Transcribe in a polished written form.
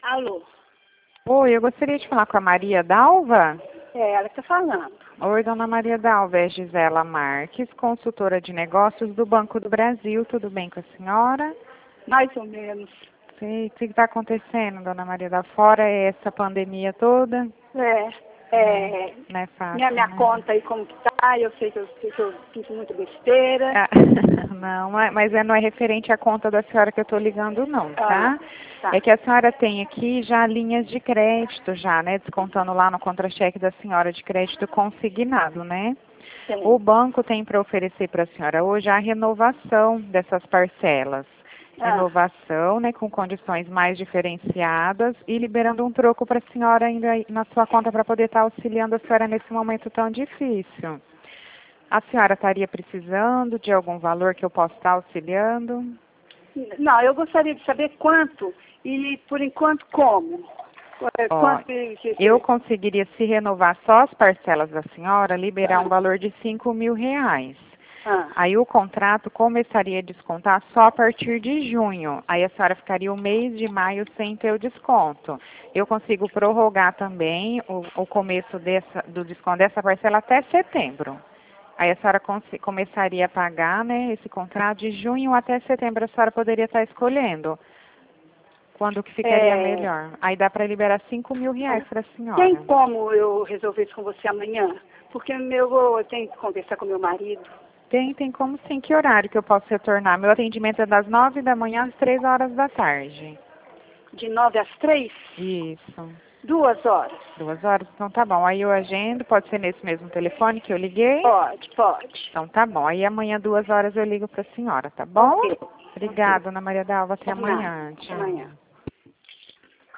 Alô? Oi, eu gostaria de falar com a Maria Dalva. É ela que tá falando. Oi, dona Maria Dalva, é Gisela Marques, consultora de negócios do Banco do Brasil. Tudo bem com a senhora? Mais ou menos. Sei, o que está acontecendo, dona Maria Dalva? Fora essa pandemia toda? Não é fácil, Minha né? conta aí como que tá, eu sei que eu fiz muita besteira. Ah, não, mas não é referente à conta da senhora que eu estou ligando, não, tá? Tá. É que a senhora tem aqui já linhas de crédito já, né? Descontando lá no contra-cheque da senhora de crédito consignado, né? Sim. O banco tem para oferecer para a senhora hoje a renovação dessas parcelas. Renovação, né, com condições mais diferenciadas e liberando um troco para a senhora ainda aí na sua conta para poder estar auxiliando a senhora nesse momento tão difícil. A senhora estaria precisando de algum valor que eu possa estar auxiliando? Não, eu gostaria de saber quanto e, por enquanto, como. Ó, Quanto eu conseguiria, se renovar só as parcelas da senhora, liberar um valor de R$ 5.000. Aí o contrato começaria a descontar só a partir de junho. Aí a senhora ficaria o mês de maio sem ter o desconto. Eu consigo prorrogar também o começo do desconto dessa parcela até setembro. Aí a senhora começaria a pagar, né, esse contrato de junho até setembro. A senhora poderia estar escolhendo quando que ficaria melhor. Aí dá para liberar R$ 5.000 para a senhora. Tem como eu resolver isso com você amanhã? Porque eu tenho que conversar com meu marido. Tem como sim. Que horário que eu posso retornar? Meu atendimento é das 9 da manhã às 3 horas da tarde. De 9 às 3? Isso. 2 horas? 2 horas? Então tá bom. Aí eu agendo, pode ser nesse mesmo telefone que eu liguei? Pode. Então tá bom. Aí amanhã 2 horas eu ligo para a senhora, tá bom? Ok. Obrigada, Ana Maria Dalva. Até Por nada. amanhã. Até Tchau. amanhã.